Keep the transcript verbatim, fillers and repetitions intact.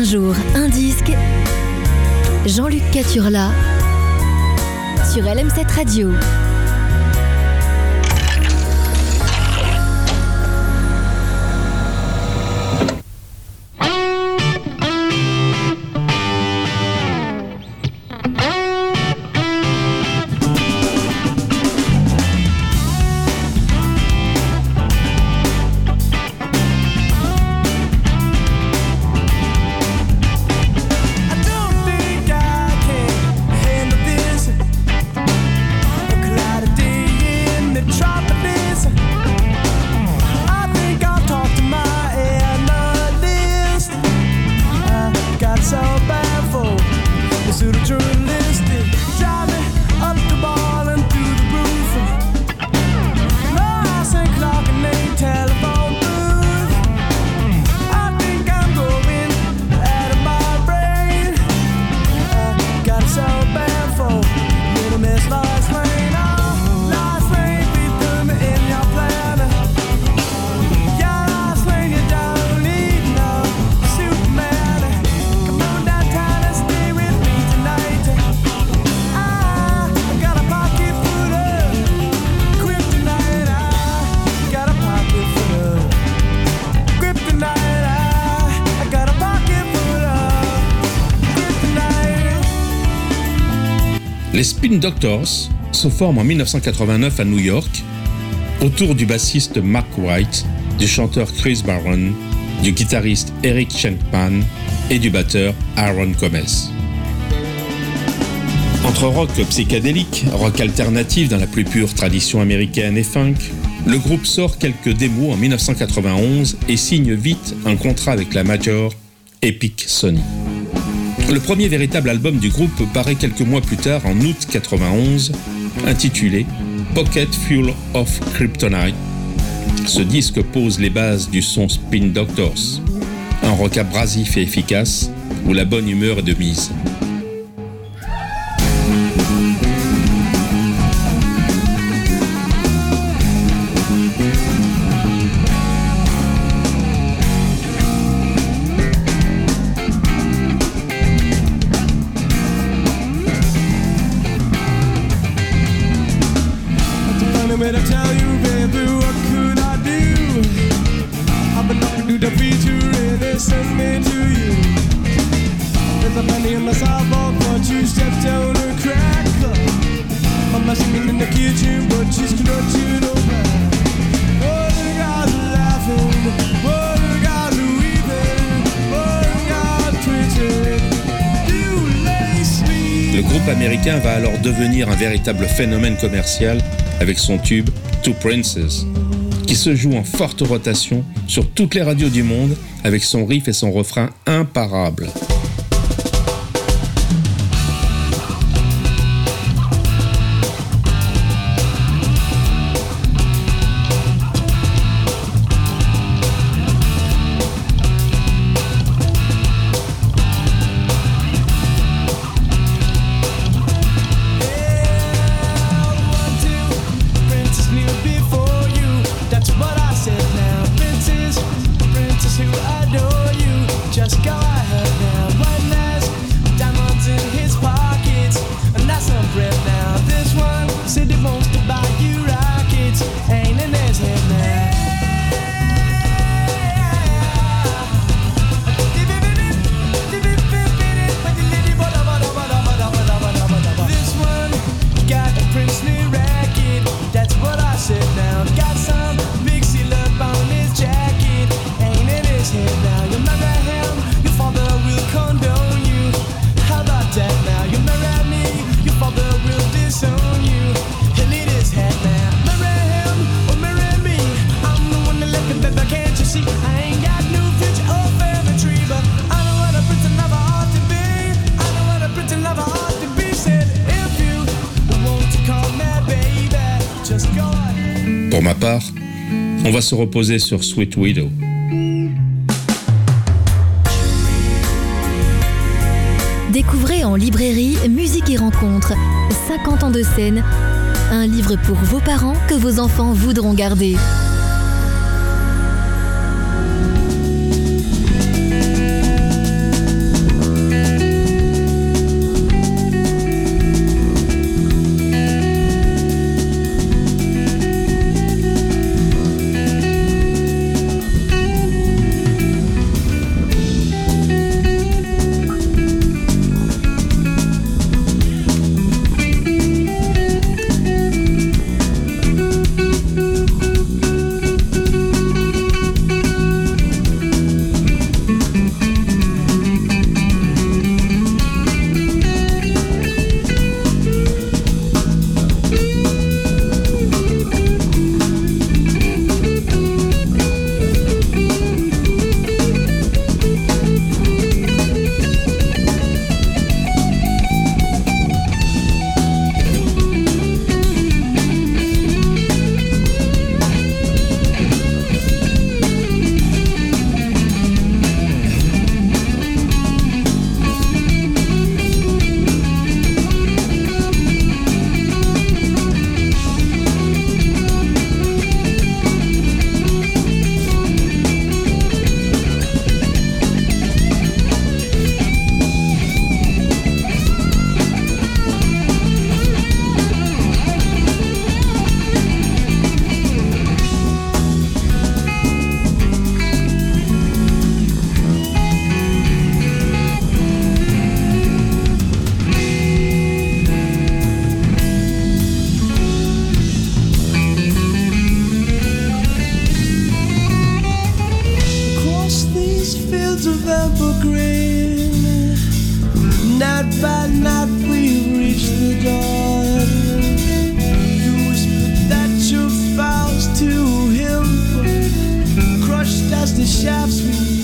jour, un disque. Jean-Luc Caturla sur L M sept Radio. Les Spin Doctors se forment en dix-neuf cent quatre-vingt-neuf à New York autour du bassiste Mark White, du chanteur Chris Barron, du guitariste Eric Schenkman et du batteur Aaron Gomez. Entre rock psychédélique, rock alternatif dans la plus pure tradition américaine et funk, le groupe sort quelques démos en dix-neuf cent quatre-vingt-onze et signe vite un contrat avec la major Epic Sony. Le premier véritable album du groupe paraît quelques mois plus tard, en août quatre-vingt-onze, intitulé Pocket Full of Kryptonite. Ce disque pose les bases du son Spin Doctors, un rock abrasif et efficace où la bonne humeur est de mise. Le groupe américain va alors devenir un véritable phénomène commercial avec son tube Two Princes, qui se joue en forte rotation sur toutes les radios du monde avec son riff et son refrain imparables. Pour ma part, on va se reposer sur Sweet Widow. Découvrez en librairie Musique et Rencontres, cinquante ans de scène, un livre pour vos parents que vos enfants voudront garder. these fields of evergreen. Night by night we reach the dawn. You whispered that your vows to him, crushed as the shafts we